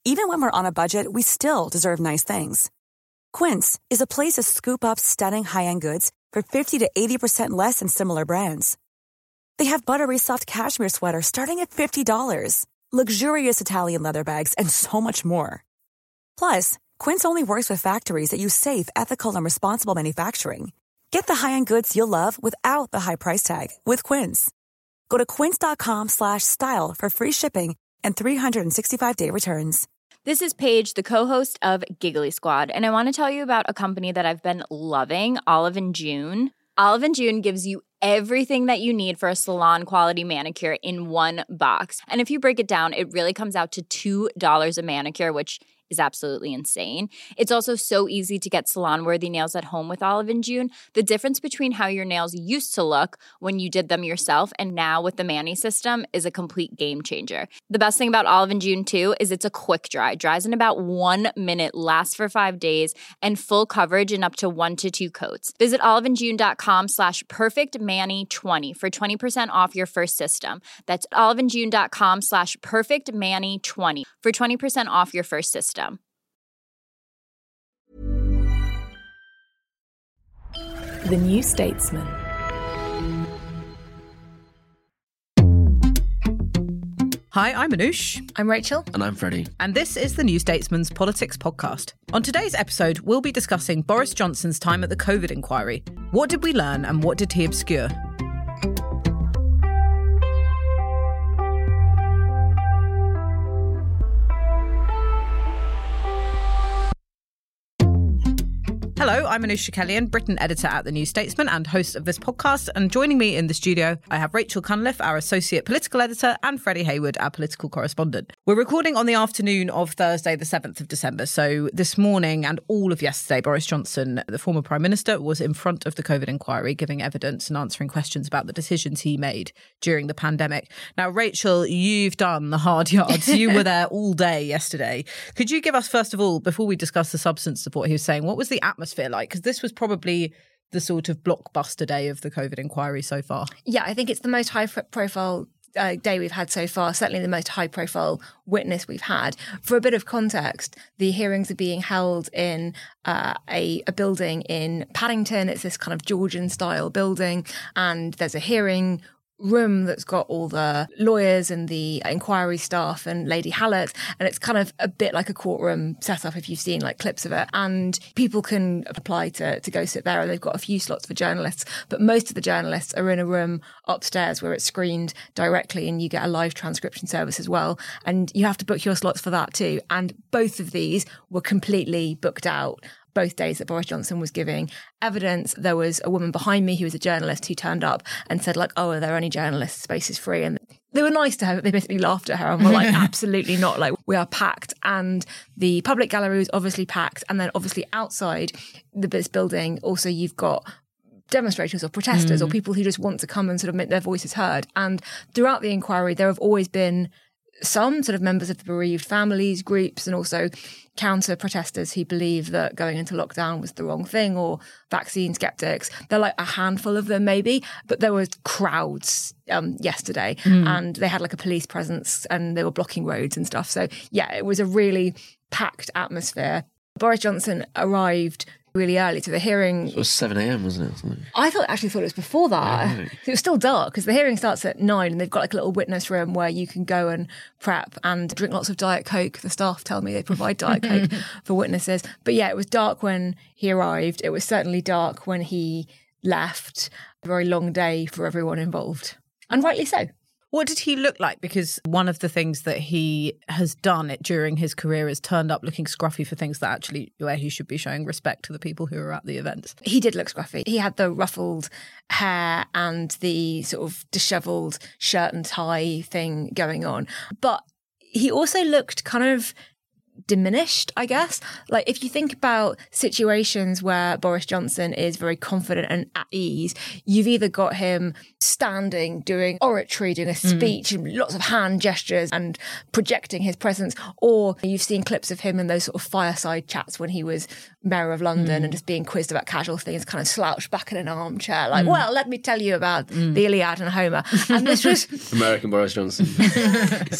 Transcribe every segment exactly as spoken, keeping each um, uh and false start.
Even when we're on a budget, we still deserve nice things. Quince is a place to scoop up stunning high-end goods for fifty to eighty percent less than similar brands. They have buttery soft cashmere sweaters starting at fifty dollars, luxurious Italian leather bags, and so much more. Plus, Quince only works with factories that use safe, ethical, and responsible manufacturing. Get the high-end goods you'll love without the high price tag with Quince. Go to quince.com slash style for free shipping and three sixty-five day returns. This is Paige, the co-host of Giggly Squad, and I want to tell you about a company that I've been loving, Olive and June. Olive and June gives you everything that you need for a salon-quality manicure in one box. And if you break it down, it really comes out to two dollars a manicure, which is absolutely insane. It's also so easy to get salon-worthy nails at home with Olive and June. The difference between how your nails used to look when you did them yourself and now with the Mani system is a complete game changer. The best thing about Olive and June, too, is it's a quick dry. Dries in about one minute, lasts for five days, and full coverage in up to one to two coats. Visit oliveandjune.com slash perfectmani20 for twenty percent off your first system. That's oliveandjune.com slash perfectmani20 for twenty percent off your first system. The New Statesman. Hi, I'm Anoush. I'm Rachel. And I'm Freddie. And this is the New Statesman's Politics Podcast. On today's episode, we'll be discussing Boris Johnson's time at the COVID inquiry. What did we learn and what did he obscure? Hello, I'm Anoush Chakelian, Britain editor at The New Statesman and host of this podcast. And joining me in the studio, I have Rachel Cunliffe, our associate political editor, and Freddie Hayward, our political correspondent. We're recording on the afternoon of Thursday, the seventh of December. So this morning and all of yesterday, Boris Johnson, the former Prime Minister, was in front of the COVID inquiry, giving evidence and answering questions about the decisions he made during the pandemic. Now, Rachel, you've done the hard yards. You were there all day yesterday. Could you give us, first of all, before we discuss the substance of what he was saying, what was the atmosphere like? Because this was probably the sort of blockbuster day of the COVID inquiry so far. Yeah, I think it's the most high profile uh, day we've had so far, certainly the most high profile witness we've had. For a bit of context, the hearings are being held in uh, a, a building in Paddington. It's this kind of Georgian style building, and there's a hearing room that's got all the lawyers and the inquiry staff and Lady Hallett, and it's kind of a bit like a courtroom setup if you've seen like clips of it, and people can apply to to go sit there, and they've got a few slots for journalists, but most of the journalists are in a room upstairs where it's screened directly and you get a live transcription service as well, and you have to book your slots for that too, and both of these were completely booked out both days that Boris Johnson was giving evidence. There was a woman behind me who was a journalist who turned up and said like, oh, are there any journalists? Space is free. And they were nice to her, but they basically laughed at her and were like, absolutely not. Like, we are packed. And the public gallery was obviously packed. And then obviously outside the this building, also you've got demonstrators or protesters mm. or people who just want to come and sort of make their voices heard. And throughout the inquiry, there have always been some sort of members of the bereaved families, groups, and also counter protesters who believe that going into lockdown was the wrong thing, or vaccine skeptics. They're like a handful of them maybe, but there was crowds um, yesterday mm. and they had like a police presence and they were blocking roads and stuff. So yeah, it was a really packed atmosphere. Boris Johnson arrived really early to the hearing. It was seven a.m, wasn't it? Something. I thought actually thought it was before that. Yeah, right. It was still dark because the hearing starts at nine and they've got like a little witness room where you can go and prep and drink lots of Diet Coke. The staff tell me they provide Diet Coke for witnesses. But yeah, it was dark when he arrived. It was certainly dark when he left. A very long day for everyone involved. And rightly so. What did he look like? Because one of the things that he has done it during his career is turned up looking scruffy for things that actually where he should be showing respect to the people who are at the events. He did look scruffy. He had the ruffled hair and the sort of dishevelled shirt and tie thing going on. But he also looked kind of diminished, I guess. Like if you think about situations where Boris Johnson is very confident and at ease, you've either got him standing, doing oratory, doing a speech, mm. and lots of hand gestures and projecting his presence, or you've seen clips of him in those sort of fireside chats when he was Mayor of London mm. and just being quizzed about casual things, kind of slouched back in an armchair, like, mm. well, let me tell you about mm. the Iliad and Homer. And this was American Boris Johnson. Sorry.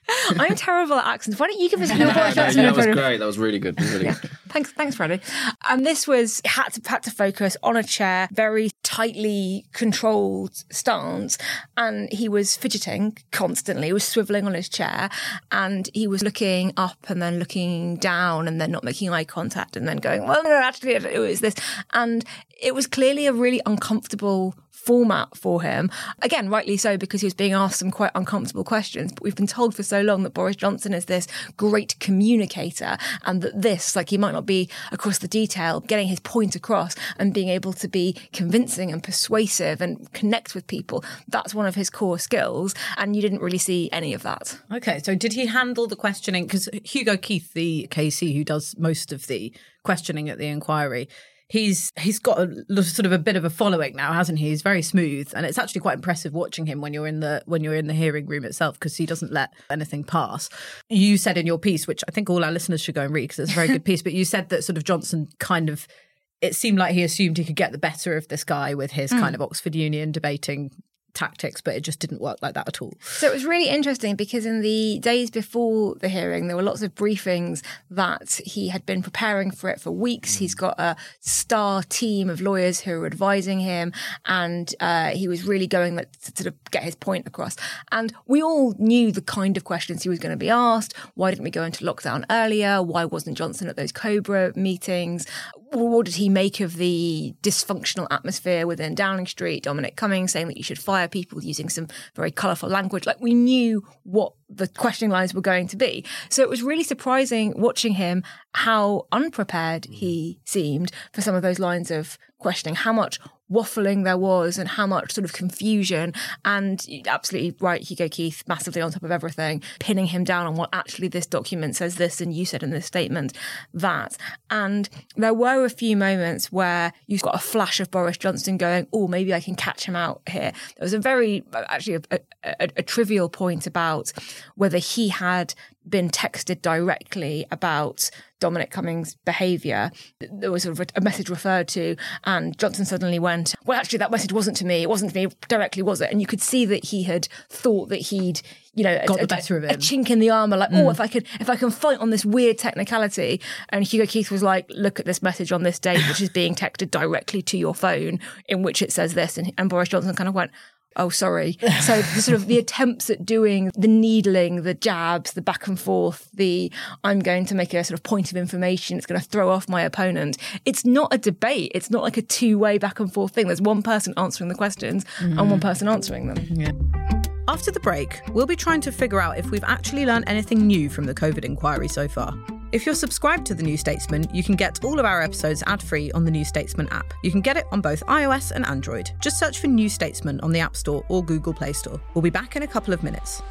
I'm terrible at accents. Why don't you give us your No, Boris no, Johnson that was impression? great. That was really good. Really Yeah. good. Thanks, thanks, Freddie. And this was had to had to focus on a chair, very tightly controlled stance, and he was fidgeting constantly. He was swiveling on his chair, and he was looking up and then looking down, and then not making eye contact, and then going, "Well, no, actually, it was this," and it was clearly a really uncomfortable format for him. Again, rightly so, because he was being asked some quite uncomfortable questions. But we've been told for so long that Boris Johnson is this great communicator, and that this, like, he might not be across the detail, getting his point across and being able to be convincing and persuasive and connect with people. That's one of his core skills. And you didn't really see any of that. Okay, so did he handle the questioning? Because Hugo Keith, the K C who does most of the questioning at the inquiry, He's he's got a sort of a bit of a following now, hasn't he? He's very smooth, and it's actually quite impressive watching him when you're in the when you're in the hearing room itself, because he doesn't let anything pass. You said in your piece, which I think all our listeners should go and read because it's a very good piece, but you said that sort of Johnson kind of, it seemed like he assumed he could get the better of this guy with his mm. kind of Oxford Union debating tactics, but it just didn't work like that at all. So it was really interesting because in the days before the hearing, there were lots of briefings that he had been preparing for it for weeks. He's got a star team of lawyers who are advising him, and uh, he was really going to sort of get his point across. And we all knew the kind of questions he was going to be asked. Why didn't we go into lockdown earlier? Why wasn't Johnson at those Cobra meetings? What did he make of the dysfunctional atmosphere within Downing Street? Dominic Cummings saying that you should fire people using some very colourful language. Like, we knew what the questioning lines were going to be. So it was really surprising watching him how unprepared he seemed for some of those lines of questioning, how much waffling there was and how much sort of confusion. And absolutely right, Hugo Keith massively on top of everything, pinning him down on, well, actually this document says this and you said in this statement that. And there were a few moments where you got a flash of Boris Johnson going, oh, maybe I can catch him out here. There was a very, actually a, a, a trivial point about whether he had been texted directly about Dominic Cummings' behaviour. There was sort of a message referred to, and Johnson suddenly went, well, actually, that message wasn't to me. It wasn't to me directly, was it? And you could see that he had thought that he'd, you know, got a, the better a, of him. a chink in the armour, like, mm. oh, if I could, if I can fight on this weird technicality. And Hugo Keith was like, look at this message on this date, which is being texted directly to your phone, in which it says this. And, and Boris Johnson kind of went, oh, sorry. So the sort of the attempts at doing the needling, the jabs, the back and forth, the I'm going to make a sort of point of information, it's going to throw off my opponent. It's not a debate. It's not like a two-way back and forth thing. There's one person answering the questions mm. and one person answering them. Yeah. After the break, we'll be trying to figure out if we've actually learned anything new from the COVID inquiry so far. If you're subscribed to The New Statesman, you can get all of our episodes ad-free on the New Statesman app. You can get it on both iOS and Android. Just search for New Statesman on the App Store or Google Play Store. We'll be back in a couple of minutes.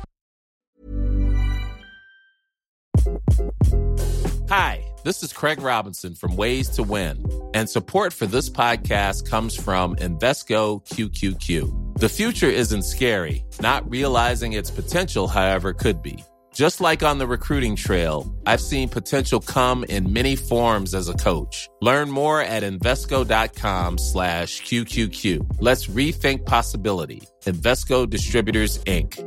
Hi, this is Craig Robinson from Ways to Win, and support for this podcast comes from Invesco Q Q Q. The future isn't scary. Not realizing its potential, however, could be. Just like on the recruiting trail, I've seen potential come in many forms as a coach. Learn more at Invesco.com slash QQQ. Let's rethink possibility. Invesco Distributors, Incorporated.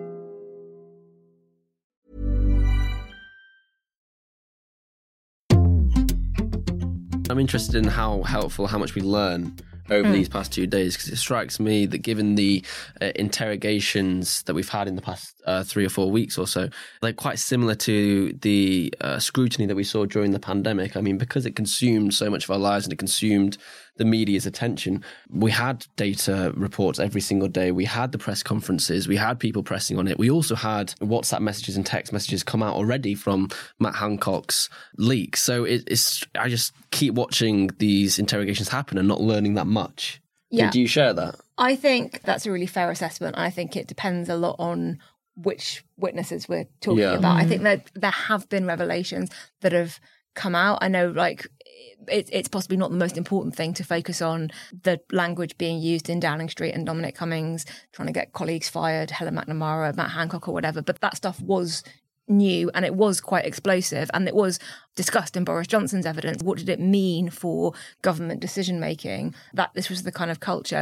I'm interested in how helpful, how much we learn over mm. these past two days, because it strikes me that given the uh, interrogations that we've had in the past uh, three or four weeks or so, they're quite similar to the uh, scrutiny that we saw during the pandemic. I mean, because it consumed so much of our lives and it consumed the media's attention, we had data reports every single day. We had the press conferences. We had people pressing on it. We also had WhatsApp messages and text messages come out already from Matt Hancock's leak. So it, it's I just keep watching these interrogations happen and not learning that much. Yeah. Do you share that? I think that's a really fair assessment. I think it depends a lot on which witnesses we're talking yeah. about. Mm-hmm. I think that there have been revelations that have come out. I know, like, it, it's possibly not the most important thing to focus on the language being used in Downing Street and Dominic Cummings trying to get colleagues fired, Helen McNamara, Matt Hancock or whatever, but that stuff was new and it was quite explosive and it was discussed in Boris Johnson's evidence. What did it mean for government decision making that this was the kind of culture?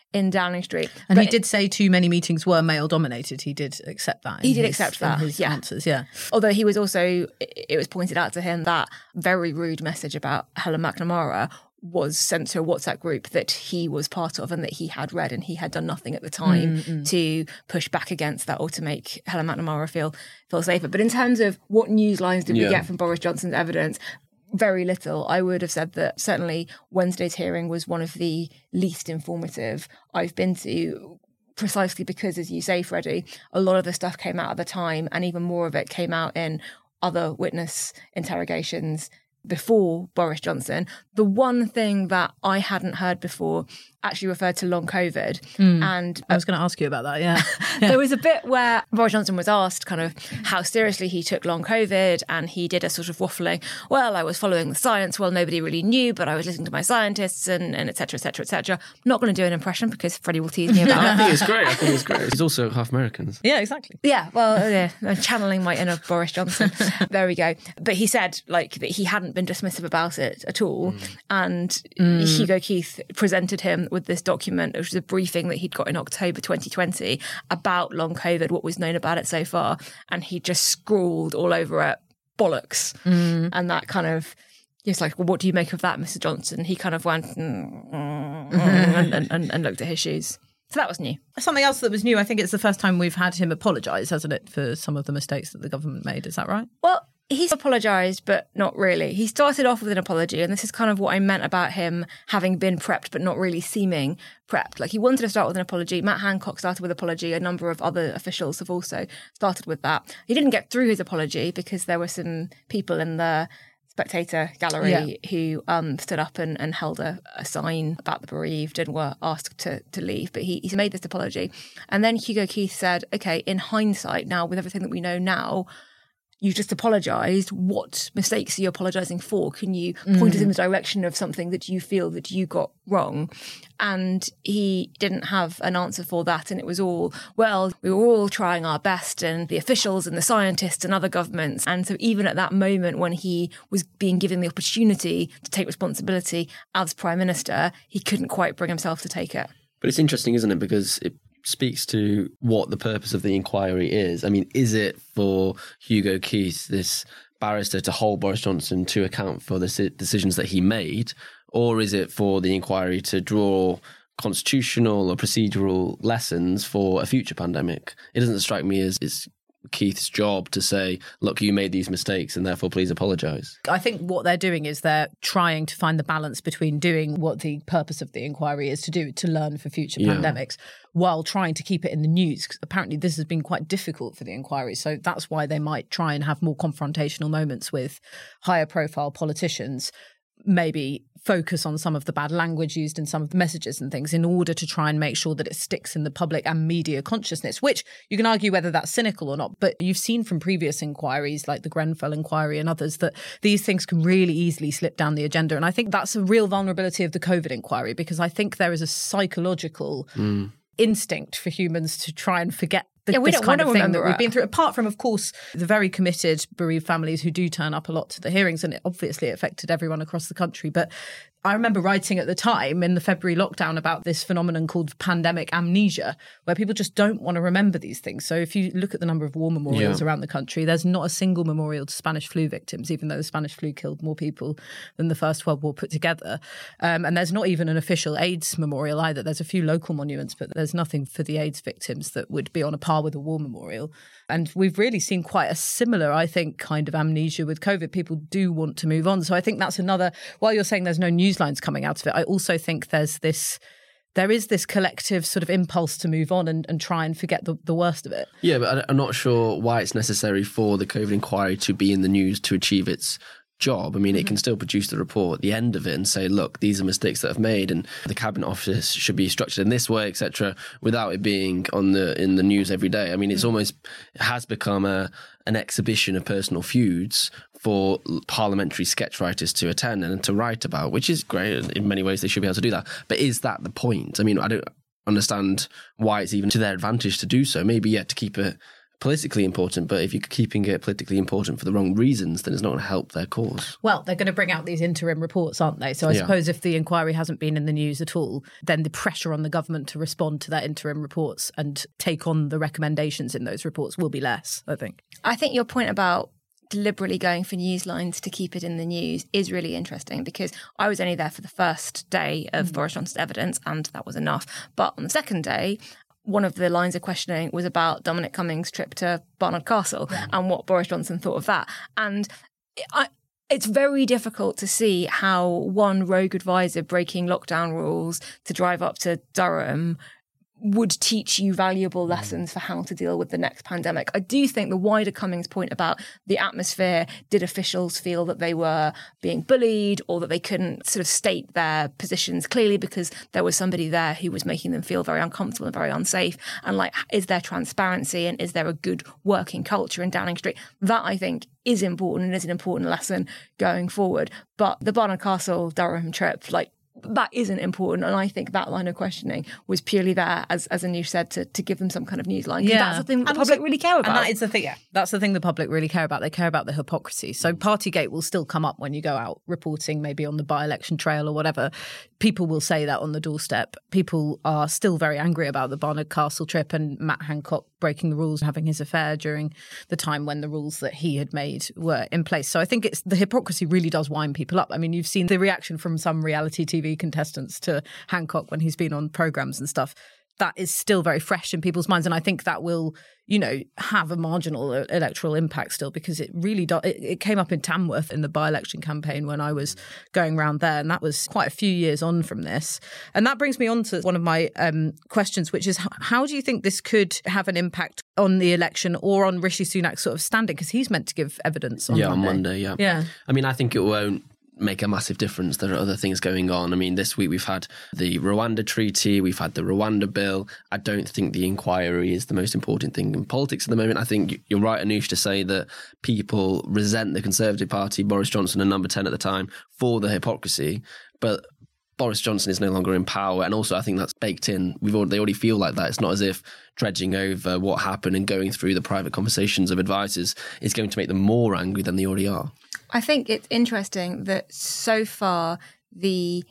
in Downing Street. And but he did say too many meetings were male-dominated. He did accept that. He did his, accept that, in his yeah. answers, yeah. Although he was also, it was pointed out to him that very rude message about Helen McNamara was sent to a WhatsApp group that he was part of and that he had read, and he had done nothing at the time mm-hmm. to push back against that or to make Helen McNamara feel feel safer. But in terms of what news lines did yeah. we get from Boris Johnson's evidence, very little. I would have said that certainly Wednesday's hearing was one of the least informative I've been to, precisely because, as you say, Freddie, a lot of the stuff came out at the time, and even more of it came out in other witness interrogations before Boris Johnson. The one thing that I hadn't heard before actually referred to long COVID. Mm. And I was going to ask you about that, yeah. yeah. There was a bit where Boris Johnson was asked kind of how seriously he took long COVID, and he did a sort of waffling, well, I was following the science, well, nobody really knew, but I was listening to my scientists and, and et cetera, et cetera, et cetera. I'm not going to do an impression because Freddie will tease me about I it. think it's great. I think it's great. He's also half American. Yeah, exactly. Yeah, well, yeah, I'm channeling my inner Boris Johnson. There we go. But he said like that he hadn't been dismissive about it at all. Mm. And mm. Hugo Keith presented him with this document, which was a briefing that he'd got in October twenty twenty about long COVID, what was known about it so far. And he just scrawled all over it, bollocks. Mm. And that kind of, he's like, well, what do you make of that, Mister Johnson? He kind of went mm, mm, and, and, and, and looked at his shoes. So that was new. Something else that was new, I think it's the first time we've had him apologise, hasn't it, for some of the mistakes that the government made. Is that right? Well, he's apologised, but not really. He started off with an apology, and this is kind of what I meant about him having been prepped but not really seeming prepped. Like, he wanted to start with an apology. Matt Hancock started with an apology. A number of other officials have also started with that. He didn't get through his apology because there were some people in the Spectator gallery yeah. who um, stood up and, and held a, a sign about the bereaved and were asked to, to leave. But he, he made this apology. And then Hugo Keith said, OK, in hindsight, now with everything that we know now, you just apologised. What mistakes are you apologising for? Can you point mm. us in the direction of something that you feel that you got wrong? And he didn't have an answer for that. And it was all, well, we were all trying our best, and the officials and the scientists and other governments. And so even at that moment when he was being given the opportunity to take responsibility as Prime Minister, he couldn't quite bring himself to take it. But it's interesting, isn't it? Because it speaks to what the purpose of the inquiry is. I mean, is it for Hugo Keith, this barrister, to hold Boris Johnson to account for the decisions that he made, or is it for the inquiry to draw constitutional or procedural lessons for a future pandemic? It doesn't strike me as it's Keith's job to say, look, you made these mistakes and therefore please apologise. I think what they're doing is they're trying to find the balance between doing what the purpose of the inquiry is to do, to learn for future yeah. pandemics, while trying to keep it in the news. Because apparently this has been quite difficult for the inquiry. So that's why they might try and have more confrontational moments with higher profile politicians, maybe focus on some of the bad language used in some of the messages and things in order to try and make sure that it sticks in the public and media consciousness, which you can argue whether that's cynical or not. But you've seen from previous inquiries like the Grenfell inquiry and others that these things can really easily slip down the agenda. And I think that's a real vulnerability of the COVID inquiry, because I think there is a psychological mm. instinct for humans to try and forget The, yeah, we this don't kind want of to thing that remember we've it. been through, apart from, of course, the very committed bereaved families who do turn up a lot to the hearings, and it obviously affected everyone across the country. But I remember writing at the time in the February lockdown about this phenomenon called pandemic amnesia, where people just don't want to remember these things. So if you look at the number of war memorials yeah. around the country, there's not a single memorial to Spanish flu victims, even though the Spanish flu killed more people than the First World War put together. Um, and there's not even an official AIDS memorial either. There's a few local monuments, but there's nothing for the AIDS victims that would be on a par with a war memorial. And we've really seen quite a similar, I think, kind of amnesia with COVID. People do want to move on. So I think that's another, while you're saying there's no news lines coming out of it, I also think there's this, there is this collective sort of impulse to move on and, and try and forget the, the worst of it. Yeah, but I'm not sure why it's necessary for the COVID inquiry to be in the news to achieve its job. I mean, mm-hmm. it can still produce the report at the end of it and say, look, these are mistakes that I've made and the Cabinet Office should be structured in this way, et cetera, without it being on the in the news every day. I mean, it's mm-hmm. almost it has become a an exhibition of personal feuds for parliamentary sketch writers to attend and to write about, which is great. In many ways, they should be able to do that. But is that the point? I mean, I don't understand why it's even to their advantage to do so. Maybe, yeah, to keep a politically important, but if you're keeping it politically important for the wrong reasons, then it's not going to help their cause. Well, they're going to bring out these interim reports, aren't they? So I Yeah. suppose if the inquiry hasn't been in the news at all, then the pressure on the government to respond to that interim reports and take on the recommendations in those reports will be less, I think. I think your point about deliberately going for news lines to keep it in the news is really interesting, because I was only there for the first day of mm. Boris Johnson's evidence, and that was enough. But on the second day, one of the lines of questioning was about Dominic Cummings' trip to Barnard Castle yeah. and what Boris Johnson thought of that. And I, it's very difficult to see how one rogue advisor breaking lockdown rules to drive up to Durham would teach you valuable lessons for how to deal with the next pandemic. I do think the wider Cummings point about the atmosphere, did officials feel that they were being bullied or that they couldn't sort of state their positions clearly because there was somebody there who was making them feel very uncomfortable and very unsafe? And like, is there transparency and is there a good working culture in Downing Street? That, I think, is important and is an important lesson going forward. But the Barnard Castle Durham trip, like, that isn't important. And I think that line of questioning was purely there, as as Anoush said, to, to give them some kind of news line. Yeah. That's the thing that the public really care about. And that is the thing, yeah. That's the thing the public really care about. They care about the hypocrisy. So Partygate will still come up when you go out reporting, maybe on the by-election trail or whatever. People will say that on the doorstep. People are still very angry about the Barnard Castle trip and Matt Hancock breaking the rules and having his affair during the time when the rules that he had made were in place. So I think it's the hypocrisy really does wind people up. I mean, you've seen the reaction from some reality T V contestants to Hancock when he's been on programmes and stuff. That is still very fresh in people's minds. And I think that will, you know, have a marginal electoral impact still, because it really does. It, it came up in Tamworth in the by-election campaign when I was going around there. And that was quite a few years on from this. And that brings me on to one of my um, questions, which is how, how do you think this could have an impact on the election or on Rishi Sunak's sort of standing? Because he's meant to give evidence on yeah, Monday. on Monday, yeah. Yeah. I mean, I think it won't make a massive difference. There are other things going on. I mean, this week we've had the Rwanda Treaty, we've had the Rwanda Bill. I don't think the inquiry is the most important thing in politics at the moment. I think you're right, Anoush, to say that people resent the Conservative Party, Boris Johnson and number ten at the time, for the hypocrisy. But Boris Johnson is no longer in power, and also I think that's baked in. We've already, they already feel like that. It's not as if dredging over what happened and going through the private conversations of advisors is going to make them more angry than they already are. I think it's interesting that so far the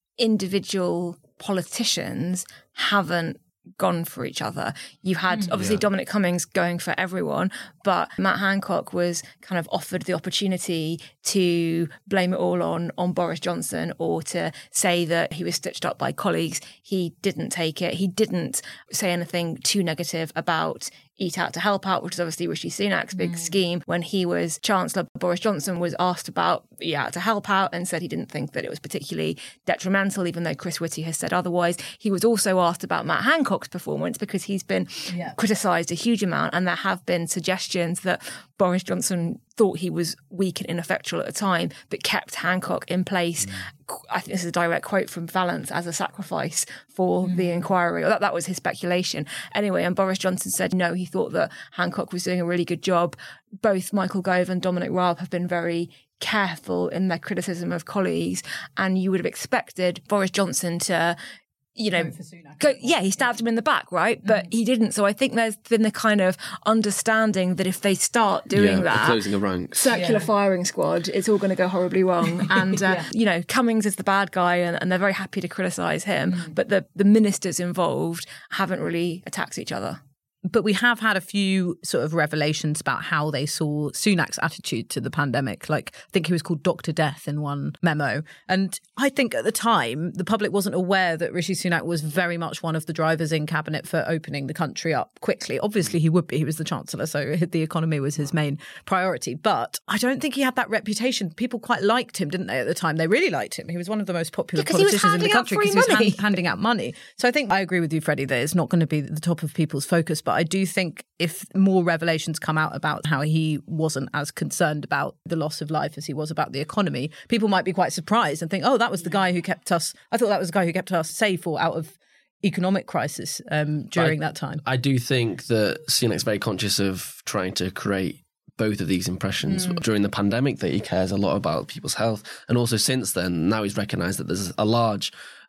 individual politicians haven't gone for each other. You had obviously yeah. Dominic Cummings going for everyone, but Matt Hancock was kind of offered the opportunity to blame it all on on Boris Johnson or to say that he was stitched up by colleagues. He didn't take it. He didn't say anything too negative about Eat Out to Help Out, which is obviously Rishi Sunak's big mm. scheme. When he was Chancellor, Boris Johnson was asked about Eat Out to Help Out and said he didn't think that it was particularly detrimental, even though Chris Whitty has said otherwise. He was also asked about Matt Hancock's performance because he's been yeah. criticised a huge amount, and there have been suggestions that Boris Johnson thought he was weak and ineffectual at the time, but kept Hancock in place. Mm. I think this is a direct quote from Vallance, as a sacrifice for mm. the inquiry. Or that, that was his speculation. Anyway, and Boris Johnson said no, he thought that Hancock was doing a really good job. Both Michael Gove and Dominic Raab have been very careful in their criticism of colleagues, and you would have expected Boris Johnson to you know, go, yeah, he stabbed him in the back, right? But mm. he didn't. So I think there's been the kind of understanding that if they start doing yeah, that, closing the ranks, circular yeah. firing squad, it's all going to go horribly wrong. And, uh, yeah. you know, Cummings is the bad guy and, and they're very happy to criticise him. Mm. But the, the ministers involved haven't really attacked each other. But we have had a few sort of revelations about how they saw Sunak's attitude to the pandemic. Like, I think he was called Doctor Death in one memo. And I think at the time, the public wasn't aware that Rishi Sunak was very much one of the drivers in cabinet for opening the country up quickly. Obviously, he would be. He was the Chancellor, so the economy was his main priority. But I don't think he had that reputation. People quite liked him, didn't they, at the time? They really liked him. He was one of the most popular yeah, politicians in the country because he was hand, handing out money. So I think I agree with you, Freddie, that it's not going to be the top of people's focus. But I do think if more revelations come out about how he wasn't as concerned about the loss of life as he was about the economy, people might be quite surprised and think, oh, that was the guy who kept us, I thought that was the guy who kept us safe or out of economic crisis um, during I, that time. I do think that Sunak's very conscious of trying to create both of these impressions. Mm. During the pandemic, that he cares a lot about people's health. And also since then, now he's recognised that there's a large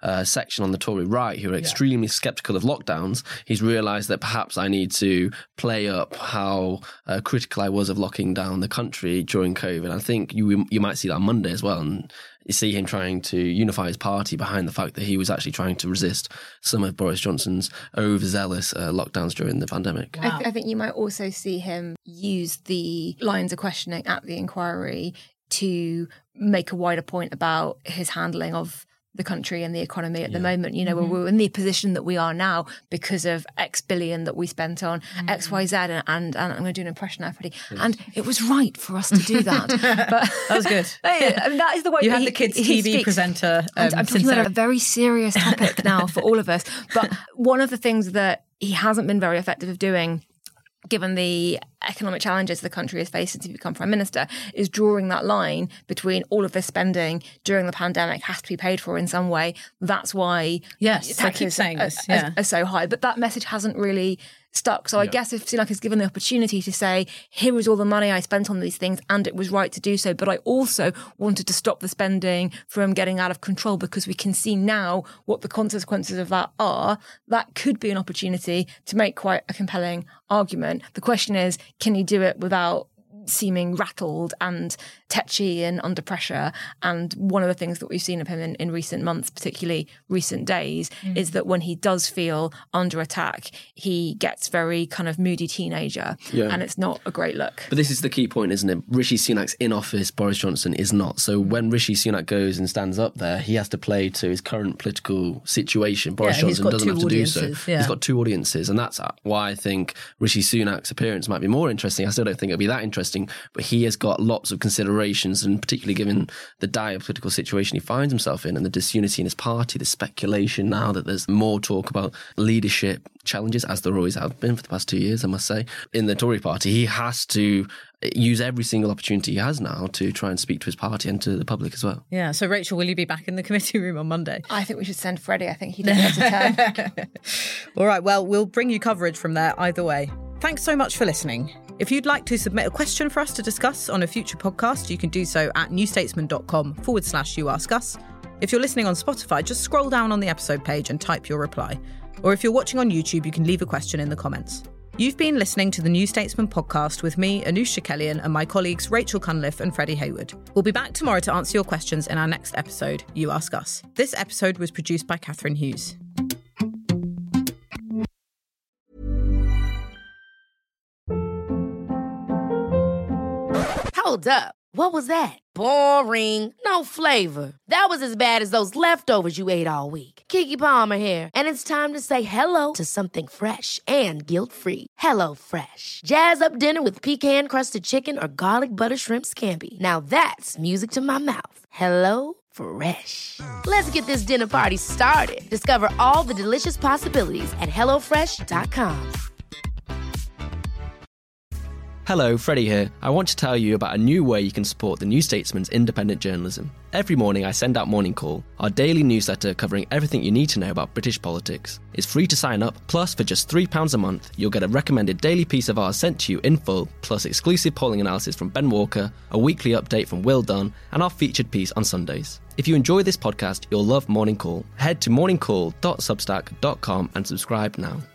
uh, section on the Tory right who are extremely yeah. sceptical of lockdowns, he's realised that perhaps I need to play up how uh, critical I was of locking down the country during COVID. I think you you might see that on Monday as well, and you see him trying to unify his party behind the fact that he was actually trying to resist some of Boris Johnson's overzealous uh, lockdowns during the pandemic. Wow. I, th- I think you might also see him use the lines of questioning at the inquiry to make a wider point about his handling of the country and the economy at yeah. the moment. You know, mm-hmm. we're in the position that we are now because of X billion that we spent on mm-hmm. X, Y, Z. And, and, and I'm going to do an impression now, Freddie. Yes. And it was right for us to do that. But that was good. I mean, that is the way you that had he, the kids' he T V speaks. presenter. Um, I'm talking about a very serious topic now for all of us. But one of the things that he hasn't been very effective of doing, given the economic challenges the country has faced since he become Prime Minister, is drawing that line between all of this spending during the pandemic has to be paid for in some way. That's why yes, I keep saying are, this, yeah. are, are so high. But that message hasn't really stuck. So I yeah. guess if Sunak is given the opportunity to say, here is all the money I spent on these things and it was right to do so, but I also wanted to stop the spending from getting out of control because we can see now what the consequences of that are, that could be an opportunity to make quite a compelling argument. The question is, can he do it without seeming rattled and tetchy and under pressure? And one of the things that we've seen of him in, in recent months, particularly recent days, mm. is that when he does feel under attack, he gets very kind of moody teenager yeah. and it's not a great look. But this is the key point, isn't it? Rishi Sunak's in office, Boris Johnson is not. So when Rishi Sunak goes and stands up there, he has to play to his current political situation. Boris yeah, Johnson doesn't have to do so. Yeah. He's got two audiences, and that's why I think Rishi Sunak's appearance might be more interesting. I still don't think it'll be that interesting, but he has got lots of considerations, and particularly given the dire political situation he finds himself in and the disunity in his party, the speculation now that there's more talk about leadership challenges, as there always have been for the past two years, I must say, in the Tory party. He has to use every single opportunity he has now to try and speak to his party and to the public as well. Yeah, so Rachel, will you be back in the committee room on Monday? I think we should send Freddie. I think he deserves a turn. All right, well, we'll bring you coverage from there either way. Thanks so much for listening. If you'd like to submit a question for us to discuss on a future podcast, you can do so at newstatesman.com forward slash you ask us. If you're listening on Spotify, just scroll down on the episode page and type your reply. Or if you're watching on YouTube, you can leave a question in the comments. You've been listening to the New Statesman podcast with me, Anoosh Chakelian, and my colleagues Rachel Cunliffe and Freddie Hayward. We'll be back tomorrow to answer your questions in our next episode, You Ask Us. This episode was produced by Catherine Hughes. Hold up. What was that? Boring. No flavor. That was as bad as those leftovers you ate all week. Keke Palmer here, and it's time to say hello to something fresh and guilt-free. Hello Fresh. Jazz up dinner with pecan-crusted chicken or garlic butter shrimp scampi. Now that's music to my mouth. Hello Fresh. Let's get this dinner party started. Discover all the delicious possibilities at hello fresh dot com. Hello, Freddie here. I want to tell you about a new way you can support the New Statesman's independent journalism. Every morning I send out Morning Call, our daily newsletter covering everything you need to know about British politics. It's free to sign up, plus for just three pounds a month, you'll get a recommended daily piece of ours sent to you in full, plus exclusive polling analysis from Ben Walker, a weekly update from Will Dunn, and our featured piece on Sundays. If you enjoy this podcast, you'll love Morning Call. Head to morning call dot substack dot com and subscribe now.